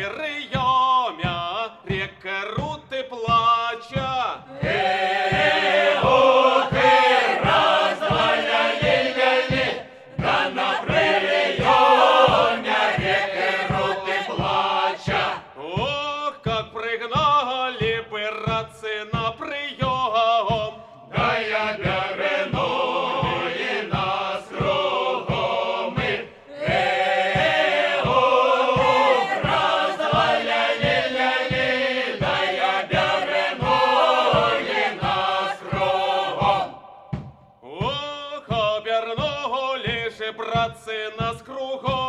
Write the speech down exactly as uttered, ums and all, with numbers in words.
прийомя, ріки рути плача. Ох, как пригнали бы братцы на прием, Да я беренули нас кругом. Э-о, раз-два-ля-ли-ля-ли, да я беренули нас кругом. ох, обернули же братцы нас кругом.